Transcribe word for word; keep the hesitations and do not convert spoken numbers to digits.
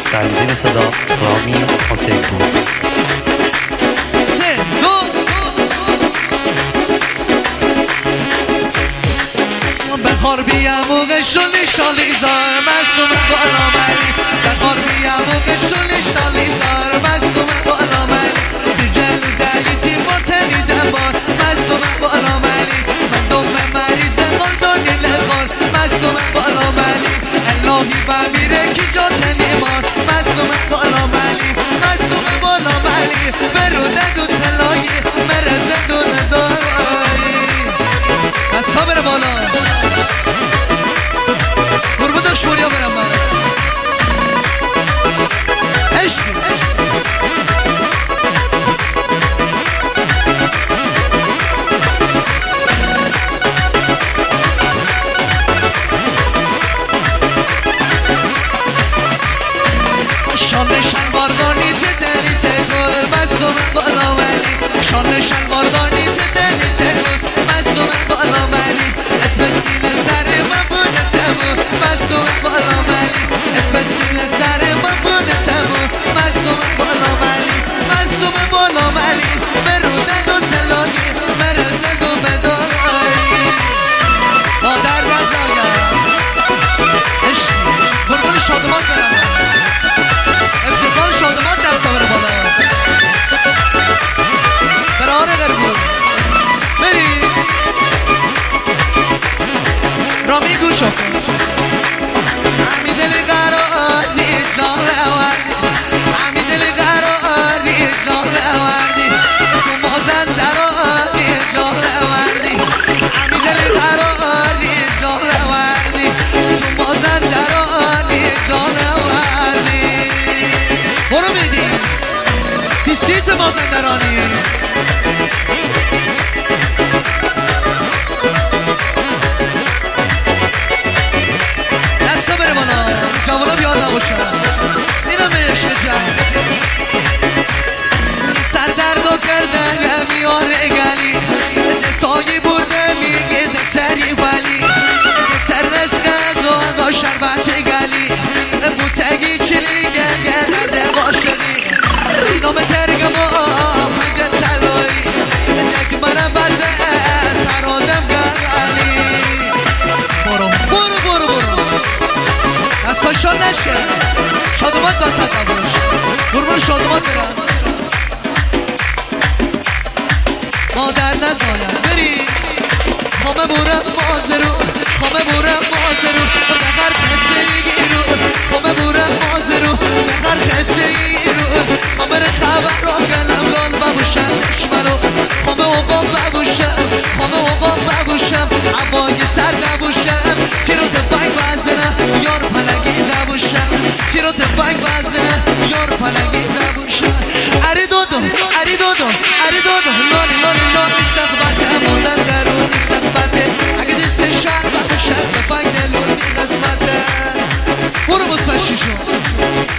تنظیم صدا رامی حسین پور. بخار بیم و شلی شالی زار مصوم بالا ملی بخار بیم و شلی شالی زار مصوم بالا ملی جل دلیتی مرتنی دنبار مصوم بالا ملی من دوم مریض مردانی لخار مصوم بالا ملی اللهی بمیره کی جا تنیمار مصوم بالا ملی مصوم بالا ملی برودن و تلایی مرزد و ندارایی از صبر بالا قربون دشمونیا برم من عشق شانه شلواردانی تدنی تکر مصوم بالا ولی شانه شلواردانی تدنی تکر مصوم بالا ولی اسم سیل سر مبونه تمو مصوم بالا ولی اسم سیل سر مبونه تمو مصوم بالا ولی مصوم بالا ولی مرودن و تلانی مرزد و بدارایی مادر نزایم عشق قربون شادمان برم افتخار شادمان در صبر بالا براره غربون بری رامی گوش کن همی دل قراری جان آوردی همی دل قراری جان آوردی تو مازندرانی جان آوردی همی دل قراری جان آوردی تو مازندرانی جان آوردی برو میدی پیستیت مازندرانی دستا بره بالا جوانا بیاد نباشن اینم برشت جمع سر دردو کرده میاره گلی دستایی برده میگه دتری ولی دتر نسکت و آقا شربت گلی بوتگی چلی گل درد قاشقی اینام ترگم و پنج تلایی نک منم بزه سر آدم گلی برو برو برو برو از پاشان نشه شادمات وسط نباش برو شادمات برم مادر نزایم بری همه برم مازرو